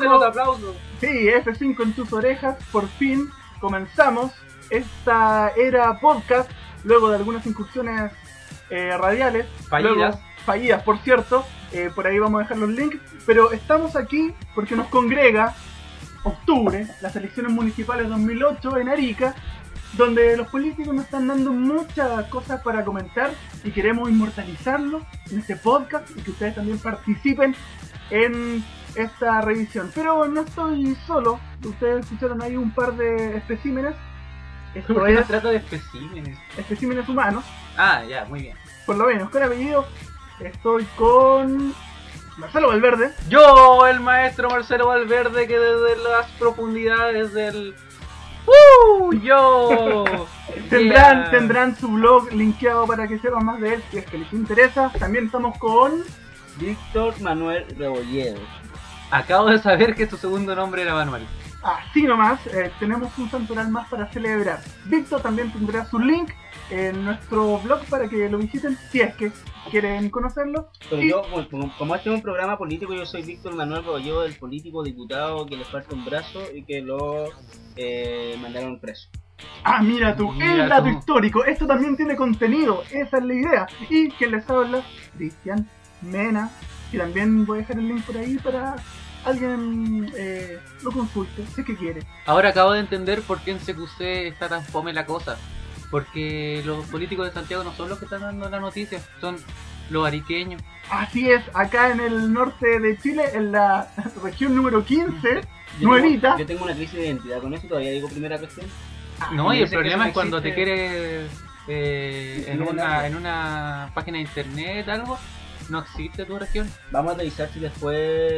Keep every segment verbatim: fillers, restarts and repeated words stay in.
los aplausos. Sí, F cinco en tus orejas, por fin comenzamos esta era podcast, luego de algunas incursiones eh, radiales. Fallidas. Luego, fallidas, por cierto, eh, por ahí vamos a dejar los links, pero estamos aquí porque nos congrega octubre, las elecciones municipales dos mil ocho en Arica, donde los políticos nos están dando muchas cosas para comentar y queremos inmortalizarlo en este podcast y que ustedes también participen en esta revisión. Pero no estoy solo, ustedes escucharon ahí un par de especímenes. Esto ¿Por qué es no trata de especímenes? especímenes humanos, Ah, ya, muy bien. por lo menos con apellido. Estoy con Marcelo Valverde. Yo, el maestro Marcelo Valverde, que desde las profundidades del... ¡Uh! ¡Yo! Tendrán, Yeah. tendrán su blog linkeado para que sepan más de él si es que les interesa. También estamos con... Víctor Manuel Rebolledo. Acabo de saber que tu segundo nombre era Manuel. Así nomás, eh, tenemos un santoral más para celebrar. Víctor también tendrá su link en nuestro blog para que lo visiten si es que quieren conocerlo. Pero Y- yo, como, como este es un programa político, yo soy Víctor Manuel Rebolledo, el político diputado que le falta un brazo y que lo eh, mandaron preso. Ah, mira tú, Mira el dato tú. histórico. Esto también tiene contenido, esa es la idea. Y quien les habla, Cristian Mena. Y también voy a dejar el link por ahí para alguien eh, lo consulte, si es que quiere. Ahora acabo de entender por qué en C Q C está tan fome la cosa. Porque los políticos de Santiago no son los que están dando la noticia, son los ariqueños. Así es, acá en el norte de Chile, en la región número quince, Yo nuevita. tengo, yo tengo una crisis de identidad con eso, todavía digo primera cuestión. No, me y el dice que problema eso es cuando te existe. quieres eh, en, Mira, una, nada. en una página de internet algo, no existe tu región. Vamos a revisar si después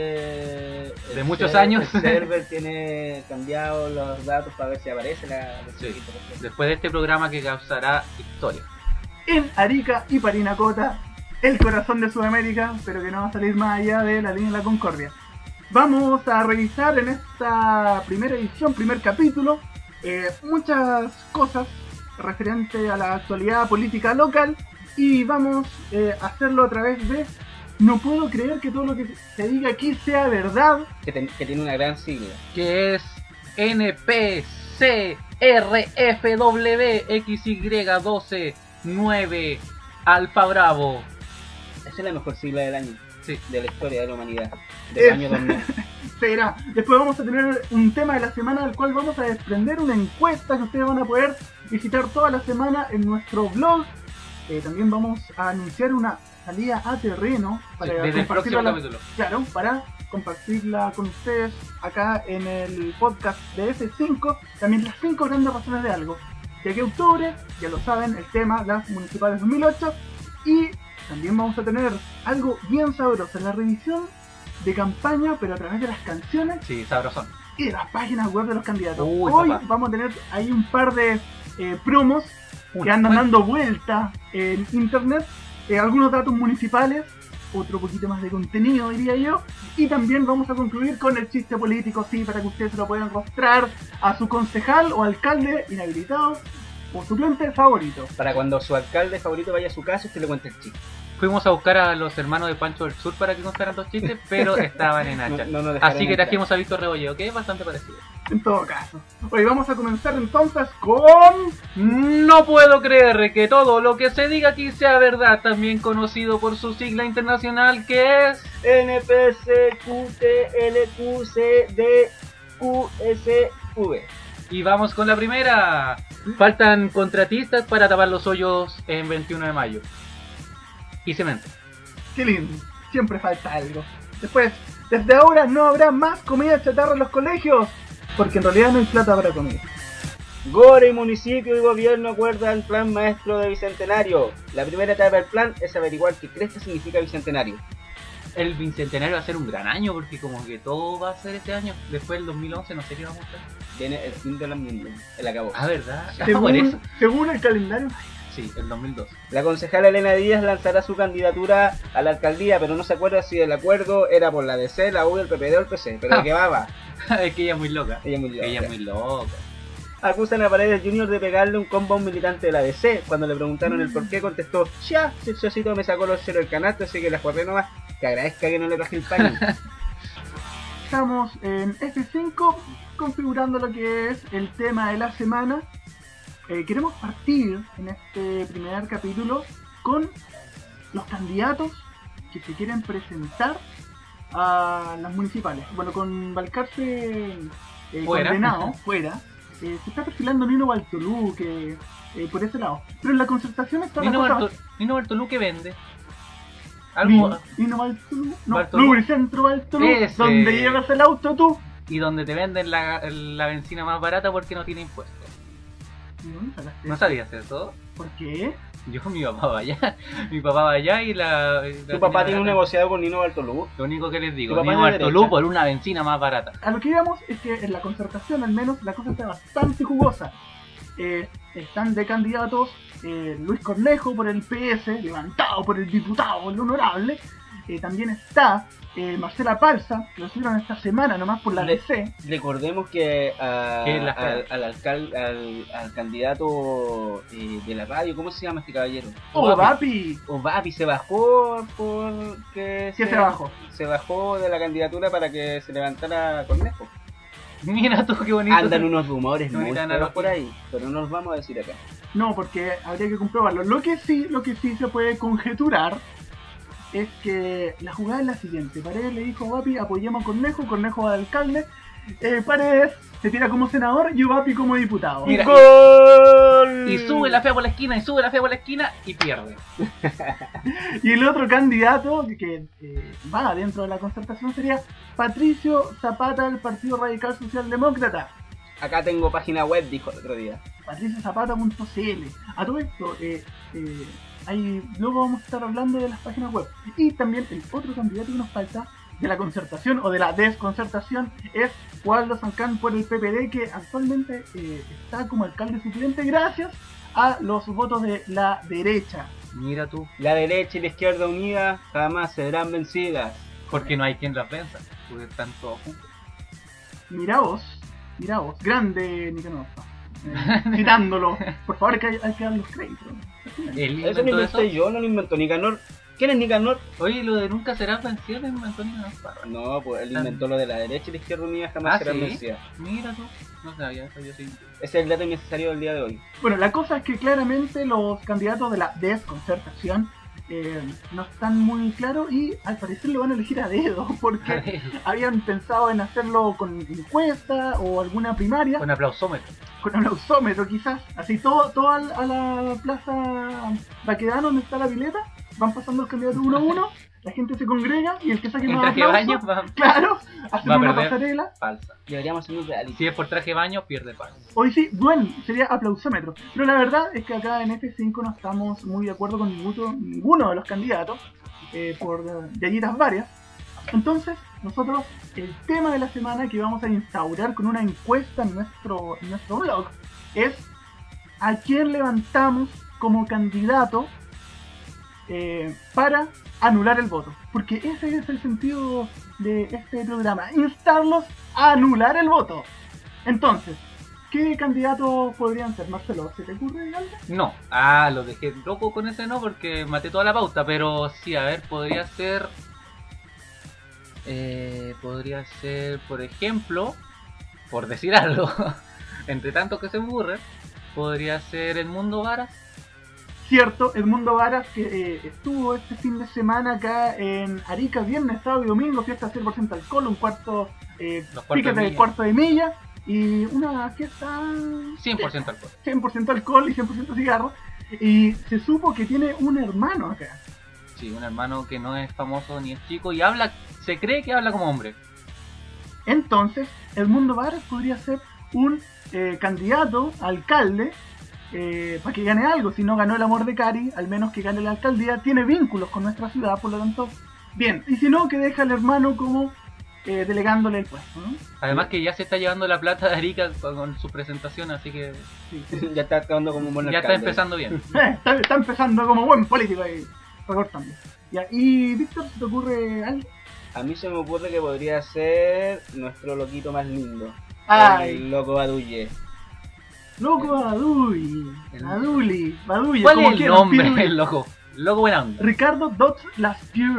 De el muchos ser- años. el server tiene cambiado los datos para ver si aparece la, la Sí. siguiente región. Después de este programa que causará historia. En Arica y Parinacota, el corazón de Sudamérica, pero que no va a salir más allá de la línea de la Concordia. Vamos a revisar en esta primera edición, primer capítulo, eh, muchas cosas referentes a la actualidad política local y vamos eh, a hacerlo a través de... No puedo creer que todo lo que se diga aquí sea verdad. Que, ten- que tiene una gran sigla. Que es N P C R F W X Y doce nueve Alfa Bravo. Esa es la mejor sigla del año, Sí. de la historia de la humanidad, del Es- año dos mil. Será. Después vamos a tener un tema de la semana del cual vamos a desprender una encuesta que ustedes van a poder visitar toda la semana en nuestro blog. Eh, también vamos a anunciar una salida a terreno para Sí, desde el próximo compartirla- capítulo. Claro, para compartirla con ustedes acá en el podcast de F cinco. También las cinco grandes razones de algo. De aquí a octubre, ya lo saben, el tema, las municipales dos mil ocho. Y también vamos a tener algo bien sabroso, la revisión de campaña, pero a través de las canciones Sí, sabrosón. y de las páginas web de los candidatos. Uy, Hoy papá. vamos a tener ahí un par de eh, promos que Una. andan Bueno, dando vuelta en internet, eh, algunos datos municipales, otro poquito más de contenido diría yo, y también vamos a concluir con el chiste político, sí, para que ustedes se lo puedan mostrar a su concejal o alcalde inhabilitado o suplente favorito. Para cuando su alcalde favorito vaya a su casa, usted le cuente el chiste. Fuimos a buscar a los hermanos de Pancho del Sur para que contaran dos chistes, pero estaban en hacha. No- no nos dejaron Así que entrar. trajimos a Víctor Rebolledo, que es bastante parecido. En todo caso. Hoy vamos a comenzar entonces con... No puedo creer que todo lo que se diga aquí sea verdad, también conocido por su sigla internacional que es... N P C Q T L Q C D Q S V. Y vamos con la primera. Faltan contratistas para tapar los hoyos en veintiuno de mayo. Y cemento. Qué lindo, siempre falta algo. Después, desde ahora no habrá más comida chatarra en los colegios, porque en realidad no hay plata para comida. Gore y municipio y gobierno acuerdan el plan maestro de Bicentenario. La primera etapa del plan es averiguar qué cresta significa Bicentenario. El bicentenario va a ser un gran año porque como que todo va a ser este año. Después del dos mil once no sé qué vamos a estar. Viene el fin de la mundo, el acabó. Ah, ¿verdad? Ah, por eso. Según, según el calendario, Sí, el dos mil dos. La concejala Elena Díaz lanzará su candidatura a la alcaldía, pero no se acuerda si el acuerdo era por la D C, la U, el P P D o el P C. Pero de qué va, va. Es que ella es muy loca. Ella es muy loca. Ella es muy loca. Acusan a Paredes junior de pegarle un combo a un militante de la D C. Cuando le preguntaron el por qué, contestó: ya, si el socito me sacó los ceros del canasto, así que la jugué nomás. Que agradezca que no le traje el paño. estamos en F cinco configurando lo que es el tema de la semana. Eh, queremos partir en este primer capítulo con los candidatos que se quieren presentar a las municipales. Bueno, con Balcarce eh, Fuera. condenado, fuera, eh, se está perfilando Nino Bartolú, que eh, por ese lado. Pero en la concertación está Nino, la cosa... Bartol Nino Bartolú que vende. Algo. Nino, Nino Bartolú, no, Bartolú. Lubricentro Bartolú, Ese. donde llevas el auto tú. Y donde te venden la, la benzina más barata porque no tiene impuestos. ¿De dónde sacaste ¿No eso? sabías eso? ¿Por qué? Yo, mi papá va allá. Mi papá va allá y la. y la Tu papá tiene un barata. negociado con Nino Bartolú. Lo único que les digo, Tu papá Nino es de Bartolú derecha. por una benzina más barata. A lo que íbamos es que en la concertación al menos la cosa está bastante jugosa. Eh, están de candidatos eh, Luis Cornejo por el P S, levantado por el diputado, el honorable. Eh, también está eh, Marcela Palza, que lo subieron esta semana nomás por la Le- D C. Recordemos que a- ¿Qué es la al, al, alcal- al, al candidato eh, de la radio, ¿cómo se llama este caballero? ¡Oh, papi! Ovapi se bajó porque ¿Qué se bajó? se bajó de la candidatura para que se levantara Cornejo. Mira tú qué bonito. Andan unos rumores Qué muy bonita feos analogía. por ahí, pero no los vamos a decir acá. No, porque habría que comprobarlo. Lo que sí, lo que sí se puede conjeturar es que la jugada es la siguiente. Paredes le dijo a Ovapi, apoyemos a Cornejo, Cornejo va de alcalde. Eh, Paredes se tira como senador y Ovapi como diputado. Mira, ¡Gol! Y sube la fea por la esquina, y sube la fea por la esquina y pierde. Y el otro candidato que eh, va dentro de la concertación sería Patricio Zapata del Partido Radical Socialdemócrata. Acá tengo página web, dijo el otro día. patricio zapata punto c l. A todo esto, eh, eh, ahí, luego vamos a estar hablando de las páginas web. Y también el otro candidato que nos falta de la concertación o de la desconcertación es Waldo Sancán por el P P D, que actualmente eh, está como alcalde suplente gracias a los votos de la derecha. Mira tú, La derecha y la izquierda unida jamás serán vencidas. porque no hay quien las venza, porque están todos juntos. Mira vos, mira vos, grande Nicanor. Eh, citándolo, por favor, que hay, hay que dar los créditos. Él Eso inventó lo inventé eso. yo, no lo inventó Nicanor. ¿Quién es Nicanor? Oye, lo de nunca serás vencido de Antonio Navarro. No, pues él inventó lo de la derecha y la izquierda unida jamás Ah, serán ¿sí? vencidas. Mira tú, no sabía eso, yo sí. Ese es el dato innecesario del día de hoy. Bueno, la cosa es que claramente los candidatos de la desconcertación eh, no están muy claros y al parecer lo van a elegir a dedo porque habían pensado en hacerlo con encuesta o alguna primaria, Con aplausómetro. con aplausómetro quizás, así todo, todo al- a la plaza Baquedano donde está la pileta, van pasando los candidatos uno a uno, la gente se congrega y el que saque En más traje de baño aplausos, va, claro, hacen va a una perder. pasarela. falsa. Deberíamos hacer un reality. Si es por traje de baño, pierde falsa. Hoy sí, bueno, sería aplausómetro. Pero la verdad es que acá en F cinco no estamos muy de acuerdo con ninguno, ninguno de los candidatos, eh, por eh, gallitas varias. Entonces, nosotros, el tema de la semana que vamos a instaurar con una encuesta en nuestro, en nuestro blog es a quién levantamos como candidato eh, para anular el voto. Porque ese es el sentido de este programa, instarlos a anular el voto. Entonces, ¿qué candidatos podrían ser? Marcelo, ¿se te ocurre algo? No, ah, lo dejé loco con ese no porque maté toda la pauta, pero sí, a ver, podría ser... Eh, podría ser, por ejemplo, por decir algo, entre tanto que se me ocurre, podría ser el Mundo Varas. Cierto, Edmundo Varas, que eh, estuvo este fin de semana acá en Arica, viernes, sábado y domingo, fiesta cien por ciento alcohol, un cuarto, eh, Los cuartos piquete de de milla. cuarto de milla y una fiesta cien por ciento alcohol. cien por ciento alcohol y cien por ciento cigarro. Y se supo que tiene un hermano acá. Sí, un hermano que no es famoso ni es chico y habla, se cree que habla como hombre. Entonces, Edmundo Varas podría ser un eh, candidato a alcalde eh, para que gane algo. Si no ganó el amor de Cari, al menos que gane la alcaldía. Tiene vínculos con nuestra ciudad, por lo tanto, bien. Y si no, que deja al hermano como eh, delegándole el puesto, ¿no? Además que ya se está llevando la plata de Arica con, con su presentación, así que Sí, sí. Ya está actuando como un buen ya está alcalde. empezando bien. Eh, está, está empezando como buen político ahí, recortando. Ya, y Víctor, ¿se te ocurre algo? A mí se me ocurre que podría ser nuestro loquito más lindo. Ay, El loco Badulle. loco Baduli, El- Baduli, Badulle, ¿Cuál como es el quieran, nombre Piruli. del loco? Loco buena onda. Ricardo Dots Laspier.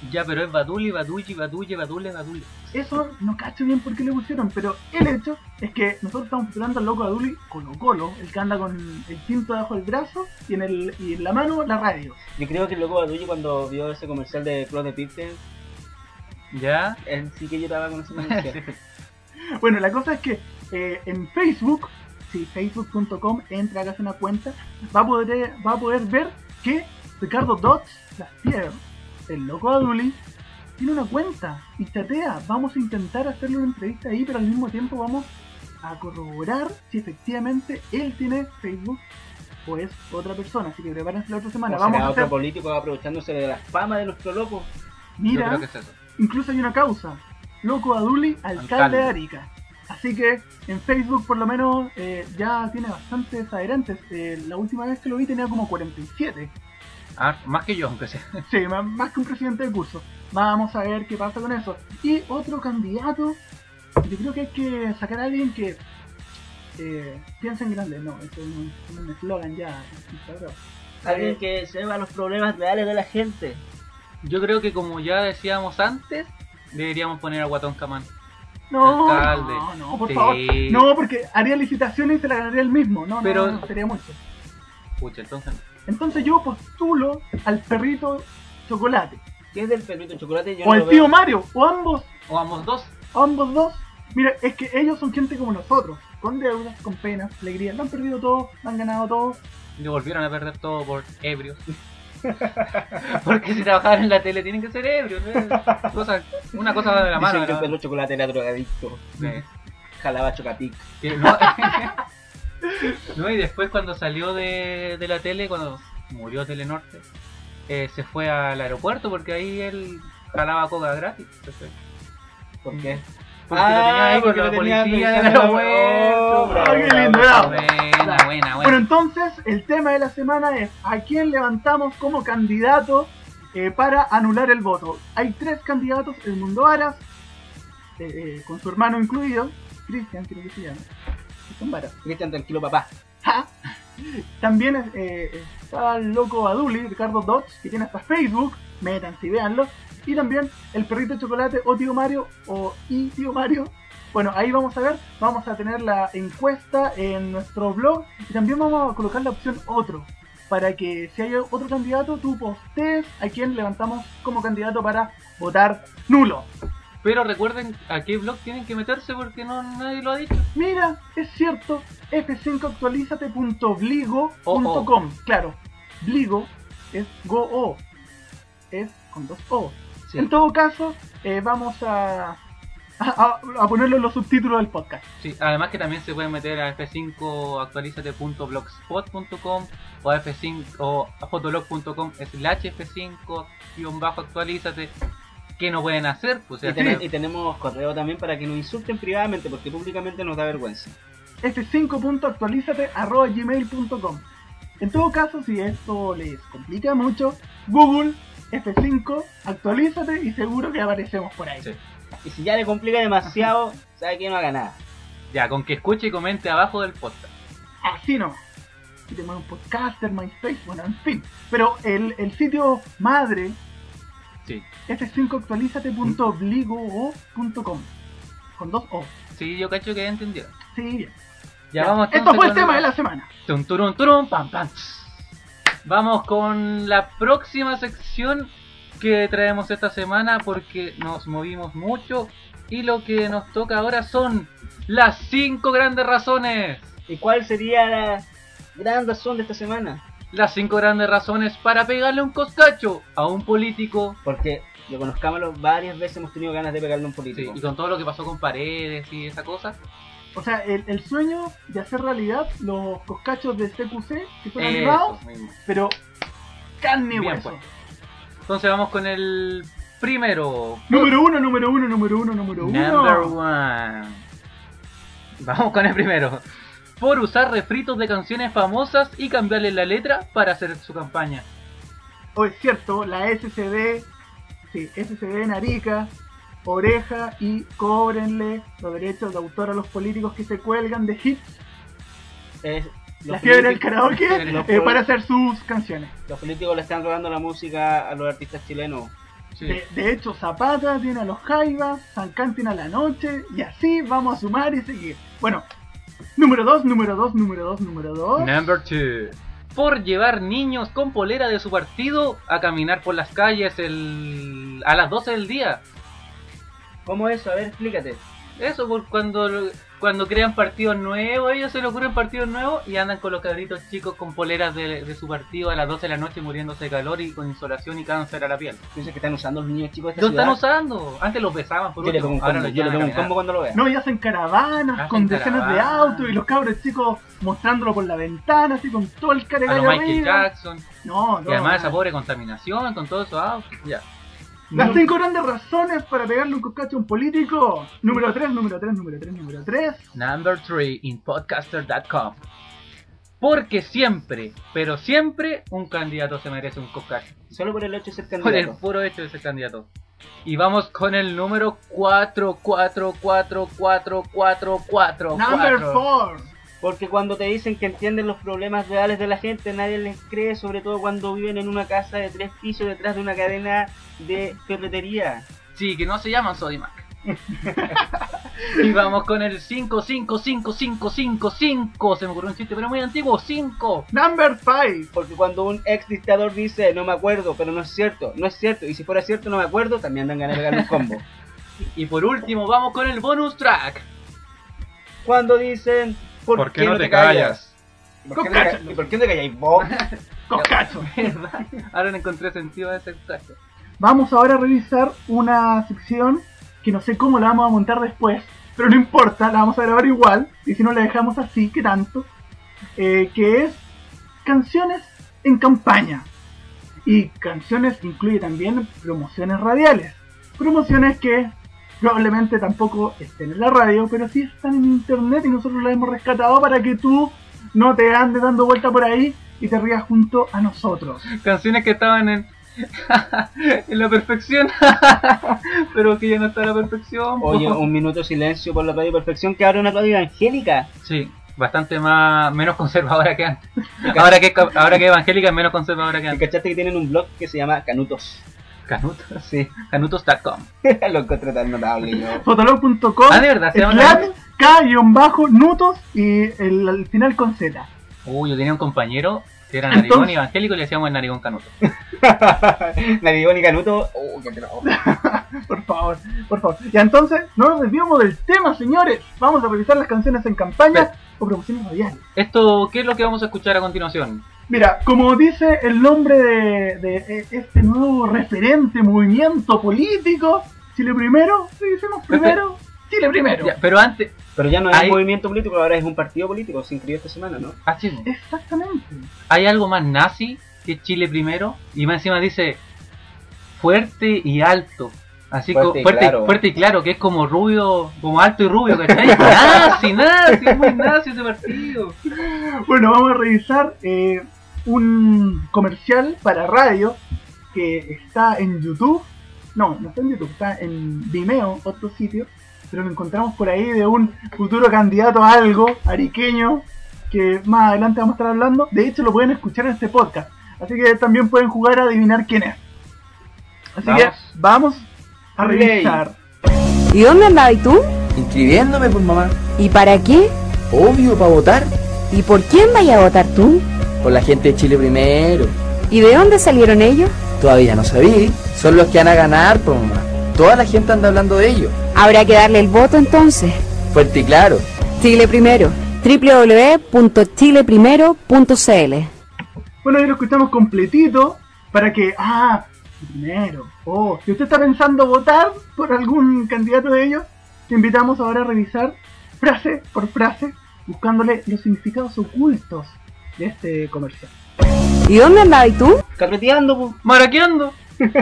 Ya, pero es Baduli, Badulli, Badulle, Badule, Badule. Eso no cacho bien por qué le pusieron, pero el hecho es que nosotros estamos titulando al loco Baduli Colo Colo, el que anda con el cinto debajo del brazo y en, el, y en la mano la radio. Yo creo que el loco Badulli cuando vio ese comercial de Club de Pixel, ¿Ya? él sí que lloraba con ese comercial. Bueno, la cosa es que eh, en Facebook, si facebook punto com entra, hace una cuenta, va a poder, va a poder ver que Ricardo Dodge, Lastier, el loco Baduli, tiene una cuenta y chatea. Vamos a intentar hacerle una entrevista ahí, pero al mismo tiempo vamos a corroborar si efectivamente él tiene Facebook o es otra persona. Así que prepárense la otra semana. O Vamos será a otro hacer... político aprovechándose de la fama de nuestro loco. Yo Mira, creo que es eso. incluso hay una causa. Loco Baduli, alcalde, Alcalde. de Arica. Así que en Facebook por lo menos eh, ya tiene bastantes adherentes. Eh, la última vez que lo vi tenía como cuarenta y siete. Ah, más que yo, aunque sea. Sí, más, más que un presidente de curso. Vamos a ver qué pasa con eso. Y otro candidato, yo creo que hay que sacar a alguien que eh, piensa en grande. No, eso es un eslogan ya. Alguien que sepa los problemas reales de la gente. Yo creo que como ya decíamos antes, deberíamos poner a Guatón Camán. No, Alcalde. no, no, por Sí. favor. No, porque haría licitaciones y se la ganaría él mismo. No, Pero- no, no, sería mucho. Pucha, entonces. Entonces yo postulo al perrito chocolate. ¿Qué es del perrito de chocolate? Yo O no al lo tío veo. Mario. O ambos. O ambos dos. Ambos dos. Mira, es que ellos son gente como nosotros. Con deudas, con penas, alegría. Lo han perdido todo, lo han ganado todo. Y volvieron a perder todo por ebrios. Porque si trabajaban en la tele tienen que ser ebrios. ¿eh? Cosa, una cosa va de la mano. Dicen que el ¿no? perro de chocolate era drogadicto. Eh, Jalaba chocapic. que no, no, y después cuando salió de, de la tele, cuando murió Telenorte, eh, se fue al aeropuerto porque ahí él jalaba coca gratis. Entonces, ¿Por qué? porque lo tenía ahí con la policía del aeropuerto. bravo, Ah, qué bravo, lindo, bravo. bravo. Buena, buena, Bueno, buena. entonces el tema de la semana es ¿a quién levantamos como candidato eh, para anular el voto? Hay tres candidatos, el Mundo Aras, eh, eh, con su hermano incluido, Cristian creo que se llama, Cristian Varas. Cristian, tranquilo, papá. Ja. También eh, está el loco Baduli, Ricardo Dodge, que tiene hasta Facebook, métanse y véanlo. Y también el perrito de chocolate o tío Mario o y tío Mario. Bueno, ahí vamos a ver, vamos a tener la encuesta en nuestro blog y también vamos a colocar la opción otro, para que si hay otro candidato tú postees a quien levantamos como candidato para votar nulo. Pero recuerden a qué blog tienen que meterse porque no nadie lo ha dicho. Mira, es cierto, efe cinco actualízate punto bligo punto com. Claro, Bligo es go-o, es con dos o. Sí. En todo caso, eh, vamos a, a, a ponerlo en los subtítulos del podcast. Sí, además que también se pueden meter a efe cinco actualízate punto blogspot punto com o a efe cinco o a fotolog punto com slash efe cinco guión bajo actualízate. ¿Qué no pueden hacer? Pues Y, ya ten- tienen- y tenemos correo también para que nos insulten privadamente, porque públicamente nos da vergüenza. efe cinco punto actualízate arroba gmail punto com. En todo caso, si esto les complica mucho, Google efe cinco actualízate y seguro que aparecemos por ahí. Sí. Y si ya le complica demasiado, sabe que no haga nada. Ya, con que escuche y comente abajo del podcast. Así no. Y tenemos un podcaster, MySpace, bueno, en fin. Pero el, el sitio madre, Sí, efe cinco actualízate punto bligo punto com. Con dos O. sí, yo cacho que ya entendieron. Sí, bien. Ya, Ya, vamos Esto entonces fue el con tema de la semana. Tum, turum, turum, pam, pam. Vamos con la próxima sección que traemos esta semana porque nos movimos mucho y lo que nos toca ahora son las cinco grandes razones. ¿Y cuál sería la gran razón de esta semana? Las cinco grandes razones para pegarle un coscacho a un político. Porque, lo conozcámoslo, varias veces hemos tenido ganas de pegarle a un Sí, político. y con todo lo que pasó con Paredes y esa cosa. O sea, el, el sueño de hacer realidad los coscachos de ce cu ce, que son Eso animados, mismo. pero carne y Bien, hueso. pues. Entonces vamos con el primero. Número uno, número uno, número uno, número uno. Number one. Vamos con el primero. Por usar refritos de canciones famosas y cambiarle la letra para hacer su campaña. O es cierto, la ese ce de, sí, ese ce de en Arica, oreja y cóbrenle los derechos de autor a los políticos que se cuelgan de hits, Es- los la fiebre del políticos- karaoke, los eh, poli- para hacer sus canciones. Los políticos le están robando la música a los artistas chilenos. Sí. De, de hecho, Zapata tiene a los Jaivas, Sancán tiene a La Noche, y así vamos a sumar y seguir. Bueno, número dos, número dos, número dos, número dos. Number two. Por llevar niños con polera de su partido a caminar por las calles el... a las doce del día. ¿Cómo es? A ver, explícate. Eso, por cuando cuando crean partidos nuevos, ellos se les ocurren partidos nuevos y andan con los cabritos chicos con poleras de, de su partido a las doce de la noche muriéndose de calor y con insolación y cáncer a la piel. Piensas que están usando los niños chicos de esta Lo están ciudad. usando. Antes los besaban por Yo le último, pongo un ahora combo, los yo le llevan pongo a un caminar. combo cuando lo vea. No, y hacen caravanas Hacen con decenas de caravanas. autos y los cabros chicos mostrándolo por la ventana, así con todo el A los caregallo Michael arriba. Jackson. No, no. Y además esa nada. pobre contaminación con todos esos autos. Ya. Las No- cinco grandes razones para pegarle un coscacho a un político. Número tres, número tres, número tres, número tres. Number three in podcaster punto com. Porque siempre, pero siempre, un candidato se merece un coscacho. Solo por el hecho de ser Por el candidato. puro hecho de ser candidato. Y vamos con el número cuatro, cuatro, cuatro, cuatro, cuatro, cuatro, Number cuatro. four. Porque cuando te dicen que entienden los problemas reales de la gente, nadie les cree, sobre todo cuando viven en una casa de tres pisos detrás de una cadena de ferretería. Sí, que no se llaman Sodimac. Y vamos con el cinco, cinco, cinco, cinco, cinco, cinco. Se me ocurrió un chiste, pero muy antiguo. cinco. Number five. Porque cuando un ex dictador dice, no me acuerdo, pero no es cierto, no es cierto, y si fuera cierto, no me acuerdo, también dan ganas de pegarle un combo. Y por último, vamos con el bonus track. Cuando dicen, ¿por, qué no te callas? ¿Y por qué no te ca- ¿Y por qué no te calláis vos? Coscacho. ¿Verdad? Ahora no encontré sentido a ese cacho. Vamos ahora a revisar una sección que no sé cómo la vamos a montar después, pero no importa, la vamos a grabar igual, y si no la dejamos así, ¿qué tanto? Eh, que es canciones en campaña. Y canciones incluye también promociones radiales. Promociones que probablemente tampoco estén en la radio, pero sí están en internet y nosotros las hemos rescatado para que tú no te andes dando vuelta por ahí y te rías junto a nosotros. Canciones que estaban en en la perfección, pero que ya no está en la perfección. Oye, po. un minuto de silencio por la Radio Perfección, que ahora una radio evangélica. Sí, bastante más menos conservadora que antes. Ahora que ahora que evangélica es menos conservadora que ¿Y antes. cachaste que tienen un blog que se llama Canutos? Canutos, Sí, canutos punto com. lo encontré tan notable yo. Fotolog punto com Ah, de verdad, se llama slash K-nutos y el, el final con Z. Uy, yo tenía un compañero que era Entonces- narigón evangélico y le decíamos el narigón canuto. Narigón y Canuto, oh, qué trabajo. Por favor, por favor. Y entonces, no nos desviamos del tema, señores. Vamos a revisar las canciones en campaña Pero- o promociones radiales. Esto, ¿qué es lo que vamos a escuchar a continuación? Mira, como dice el nombre de, de, eh, este nuevo referente movimiento político, Chile Primero, sí, decimos primero, Chile Primero. Ya, pero antes, Pero ya no es Hay- un movimiento político, ahora es un partido político, se inscribió esta semana, ¿no? ah, sí, po. Exactamente. ¿Hay algo más nazi que Chile Primero? Y más encima dice fuerte y alto. Así Fuerte como y fuerte, claro. fuerte y claro, que es como rubio, como alto y rubio, ¿cachai? Nazi, nazi, es muy nazi ese partido. Bueno, vamos a revisar eh, un comercial para radio que está en YouTube. No, no está en YouTube, está en Vimeo, otro sitio. Pero lo encontramos por ahí de un futuro candidato a algo, ariqueño, que más adelante vamos a estar hablando. De hecho, lo pueden escuchar en este podcast. Así que también pueden jugar a adivinar quién es. Así Vamos. que vamos a Play. revisar. ¿Y dónde andabas tú? Inscribiéndome, pues mamá. ¿Y para qué? Obvio, para votar. ¿Y por quién vaya a votar tú? Por la gente de Chile Primero. ¿Y de dónde salieron ellos? Todavía no sabí. Son los que van a ganar, pues mamá. Toda la gente anda hablando de ellos. Habrá que darle el voto entonces. Fuerte y claro. Chile Primero. doble u doble u doble u punto chile primero punto c l. Bueno, ahí lo escuchamos completito para que... Ah, primero. Oh, si usted está pensando votar por algún candidato de ellos, te invitamos ahora a revisar frase por frase, buscándole los significados ocultos de este comercial. ¿Y dónde andabas tú? Carreteando, pues. Maraqueando.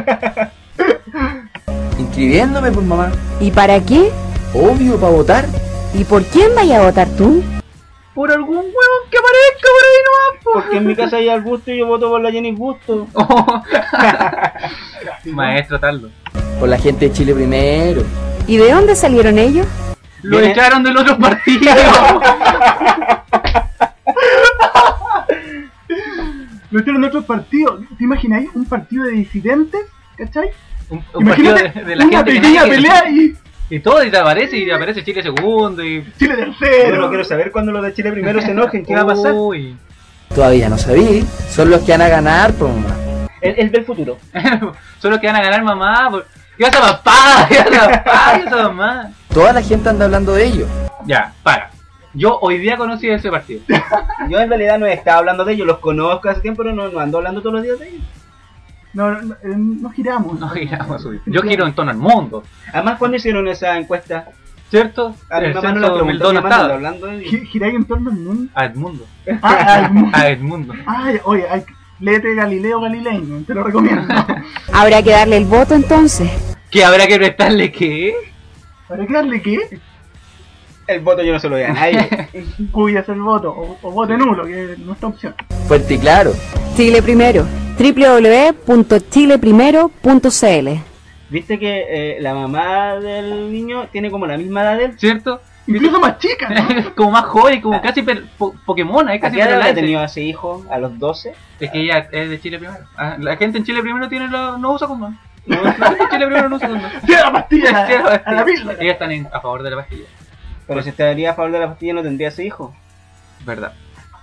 Inscribiéndome, pues mamá. ¿Y para qué? Obvio, para votar. ¿Y por quién vaya a votar tú? Por algún huevón que aparezca por ahí nomás, po. Porque en mi casa hay al gusto y yo voto por la Jenny Gusto. Oh. Maestro Tardo. Por la gente de Chile Primero. ¿Y de dónde salieron ellos? Lo Viene- echaron del otro partido. Lo hicieron en otros partidos. ¿Te imagináis un partido de disidentes? ¿Cachai? Un, un partido Imagínate de, de la una gente que pequeña nadie quiere. pelea y Y todo, y te aparece, y te aparece Chile segundo, y... Chile Yo tercero. no quiero saber cuando los de Chile primero se enojen, ¿qué va a pasar? Uy. Todavía no sabí, son los que van a ganar, pues mamá. Él, él ve el futuro. Son los que van a ganar, mamá. por- ¿Qué vas a papá? ¿Qué vas a papá? ¿Qué vas a mamá? Toda la gente anda hablando de ellos. Ya, para. Yo hoy día conocí ese partido. Yo en realidad no estaba hablando de ellos, los conozco hace tiempo, pero no, no ando hablando todos los días de ellos. No, no, no, eh, no giramos. No giramos, uy. Yo giro en torno al mundo. Además, ¿cuándo hicieron esa encuesta? ¿Cierto? A mi El mamá no censo la dos mil preguntó, dos mi no mamá anda estaba. hablando de ellos. Gi- Giráis en torno al mundo. A Edmundo. Ah, al mundo. A Edmundo. Ay, oye, hay, léete Galileo Galilei, te lo recomiendo. Habrá que darle el voto entonces. ¿Qué habrá que prestarle qué? ¿Para qué darle qué? El voto yo no se lo doy a nadie. Cuya es el voto, o, o vote nulo, que es nuestra opción. Fuerte y claro. Chile Primero. doble u doble u doble u punto chile primero punto c l. ¿Viste que eh, la mamá del niño tiene como la misma edad de él? ¿Cierto? Incluso más chica, ¿no? Como más joven, como casi per- po- Pokémon, es ¿A casi qué edad ha Perolite. tenido a ese hijo? ¿A los doce? Es que ella es de Chile primero. Ah, la gente en Chile primero tiene lo, no usa condón. No, la gente en Chile primero no usa condón. ¡Sí, a la pastilla! Sí, a, a la píldora. Ellas están en- a favor de la pastilla. Pero si estaría a favor de la pastilla no tendría ese hijo. Verdad.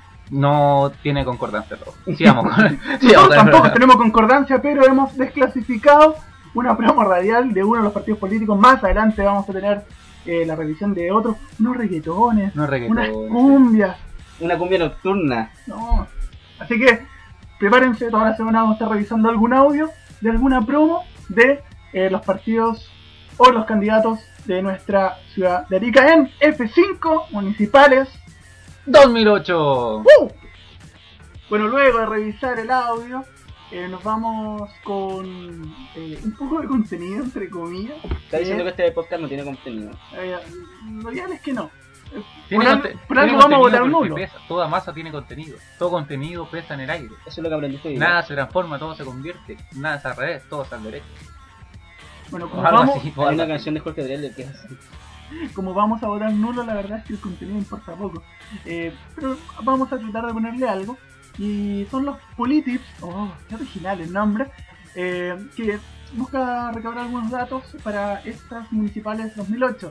No tiene concordancia todo. Sigamos con, sigamos Nosotros con el tampoco programa. tenemos concordancia, pero hemos desclasificado una promo radial de uno de los partidos políticos. Más adelante vamos a tener eh, la revisión de otros, unos reggaetones, No reggaetones, unas cumbias. Una cumbia nocturna. No. Así que prepárense, toda la semana vamos a estar revisando algún audio de alguna promo de eh, los partidos o los candidatos de nuestra ciudad de Arica en F cinco municipales. dos mil ocho. ¡Uh! Bueno, luego de revisar el audio, eh, nos vamos con eh, un poco de contenido, entre comillas. Está diciendo que Eh, este podcast no tiene contenido. eh, lo ideal es que no. Eh, Tiene por, al- conte- por algo tiene vamos a votar contenido porque nulo. pesa. Toda masa tiene contenido. Todo contenido pesa en el aire. Eso es lo que aprendiste hoy. Nada se transforma, todo se convierte. Nada es al revés, todo es al derecho. Bueno, O como algo vamos, así. o Hay algo una así. canción de Jorge Drexler que es así. como vamos a votar nulo, la verdad es que el contenido importa poco. Eh, pero vamos a tratar de ponerle algo. Y son los Politips, oh, qué original el nombre, eh, que busca recabar algunos datos para estas municipales dos mil ocho.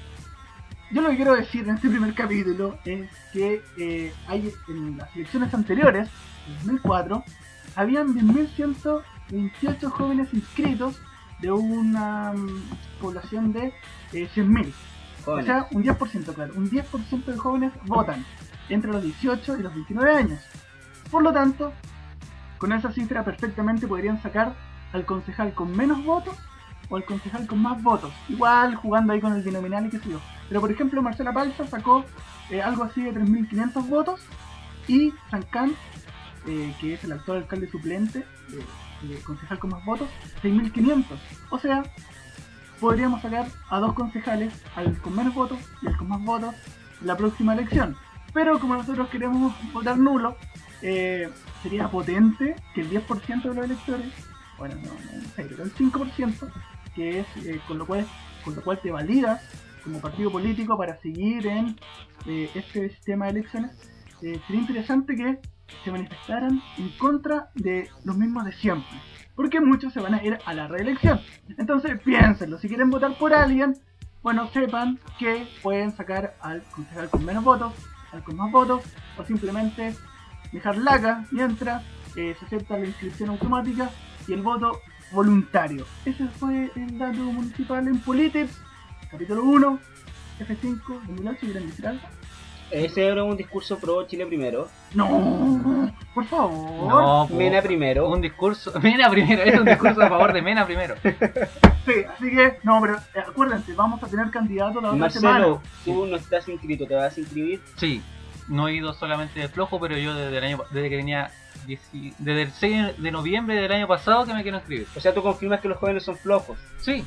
Yo lo que quiero decir en este primer capítulo es que eh, hay en las elecciones anteriores, en dos mil cuatro, habían diez mil ciento veintiocho jóvenes inscritos de una mm, población de eh, cien mil. O Jóvenes. sea, un diez por ciento, claro, un diez por ciento de jóvenes votan entre los dieciocho y los veintinueve años. Por lo tanto, con esa cifra perfectamente podrían sacar al concejal con menos votos o al concejal con más votos. Igual jugando ahí con el binominal y qué sé yo. Pero por ejemplo, Marcela Palza sacó eh, algo así de tres mil quinientos votos y Sancán, eh, que es el actual alcalde suplente, eh, el concejal con más votos, seis mil quinientos. O sea, podríamos sacar a dos concejales, al con menos votos y al con más votos, en la próxima elección. Pero como nosotros queremos votar nulo, eh, sería potente que el diez por ciento de los electores, bueno, no, no, no sé, pero el cinco por ciento, que es eh, con lo cual con lo cual te validas como partido político para seguir en eh, este sistema de elecciones, eh, sería interesante que se manifestaran en contra de los mismos de siempre, porque muchos se van a ir a la reelección. Entonces piénsenlo, si quieren votar por alguien, bueno, sepan que pueden sacar al concejal con menos votos, al con más votos, o simplemente dejar laca mientras eh, se acepta la inscripción automática y el voto voluntario. Ese fue el dato municipal en Politics, capítulo uno, F cinco, dos mil ocho. ¿Quieren decir algo? Ese era un discurso pro Chile primero. No, por favor. No, po. Mena primero. Un discurso. Mena primero, es un discurso a favor de Mena primero. Sí, así que, no, pero eh, acuérdense, vamos a tener candidatos la otra semana. Marcelo, tú no estás inscrito, ¿te vas a inscribir? Sí, no he ido solamente de flojo, pero yo desde el año desde que tenía diez desde el seis de noviembre del año pasado que me quiero inscribir. O sea, tú confirmas que los jóvenes son flojos. Sí.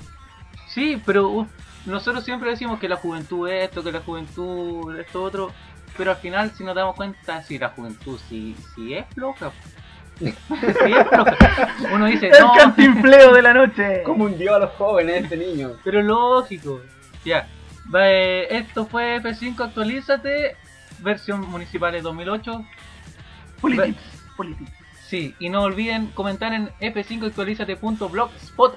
Sí, pero uh, nosotros siempre decimos que la juventud es esto, que la juventud esto otro, pero al final si nos damos cuenta si la juventud si si es floja. Si es floja. Uno dice, El no, cantinfleo de la noche. ¿Cómo hundió a los jóvenes este niño? pero lógico. Ya. Va, eh, esto fue F cinco, actualízate, versión municipales dos mil ocho. Politics, Politics. Sí, y no olviden comentar en f cinco actualizate punto blogspot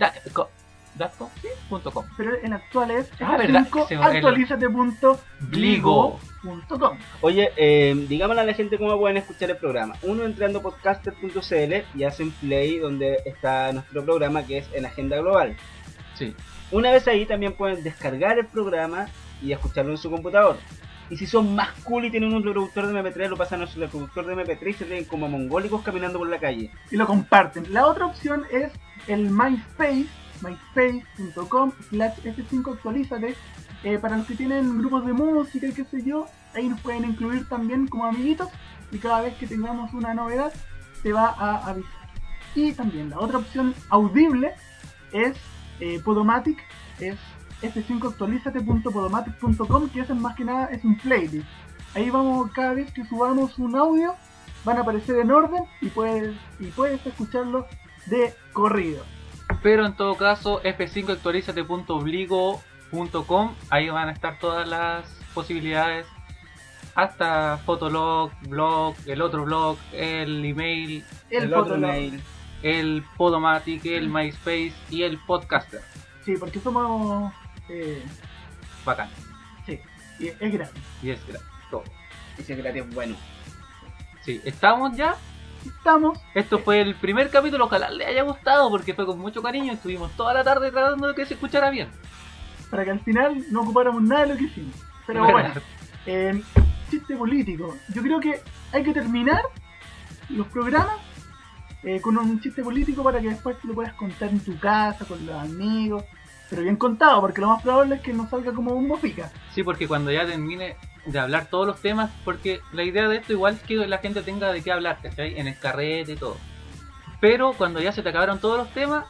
punto com. Pero el actual es Ah, ¿verdad? f cinco Se me- el- actualizate punto bligo Bligo. punto com. Oye, eh, digámosle a la gente cómo pueden escuchar el programa. Uno entrando a podcaster punto c l y hacen play donde está nuestro programa, que es en Agenda Global. Sí. Una vez ahí también pueden descargar el programa y escucharlo en su computador. Y si son más cool y tienen un reproductor de eme pe tres, lo pasan a su reproductor de eme pe tres y se ven como mongólicos caminando por la calle. Y lo comparten. La otra opción es el MySpace, myspace punto com slash f cinco actualizate. Eh, para los que tienen grupos de música y qué sé yo, ahí nos pueden incluir también como amiguitos y cada vez que tengamos una novedad te va a avisar. Y también la otra opción audible es eh, Podomatic, es f cinco actualizate punto podomatic punto com, que es más que nada es un playlist. Ahí vamos, cada vez que subamos un audio van a aparecer en orden y puedes, y puedes escucharlo de corrido. Pero en todo caso, f cinco actualizate punto bligo punto com, ahí van a estar todas las posibilidades, hasta Fotolog, blog, el otro blog, el email, El, El otro Fotolog. mail. el Podomatic, el MySpace y el Podcaster. Sí, porque somos... Eh, Bacán. sí, y es gratis. Y es gratis, todo. Ese gratis es bueno. Sí, estamos ya. Estamos... Esto fue el primer capítulo, ojalá les haya gustado porque fue con mucho cariño. Estuvimos toda la tarde tratando de que se escuchara bien. para que al final no ocupáramos nada de lo que hicimos. Pero Verdad. bueno, eh, chiste político. Yo creo que hay que terminar los programas eh, con un chiste político para que después te lo puedas contar en tu casa, con los amigos. Pero bien contado, porque lo más probable es que no salga como un bofica. Sí, porque cuando ya termine de hablar todos los temas, porque la idea de esto igual es que la gente tenga de qué hablar, ¿cachai? En el carrete y todo. Pero cuando ya se te acabaron todos los temas,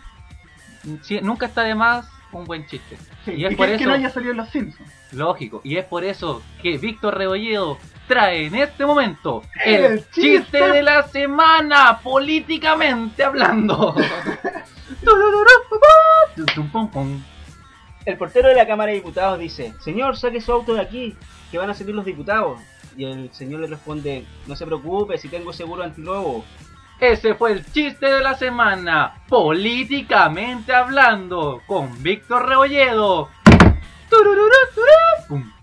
sí, nunca está de más un buen chiste. Sí, y es y por que, eso, que no haya salido en los Simpsons. lógico, y es por eso que Víctor Rebolledo trae en este momento El el, chiste. chiste de la semana, políticamente hablando. El portero de la Cámara de Diputados dice: señor, saque su auto de aquí, que van a salir los diputados. Y el señor le responde: no se preocupe, si tengo seguro antirrobo. Ese fue el chiste de la semana, políticamente hablando, con Víctor Rebolledo. Turururú, turú, pum.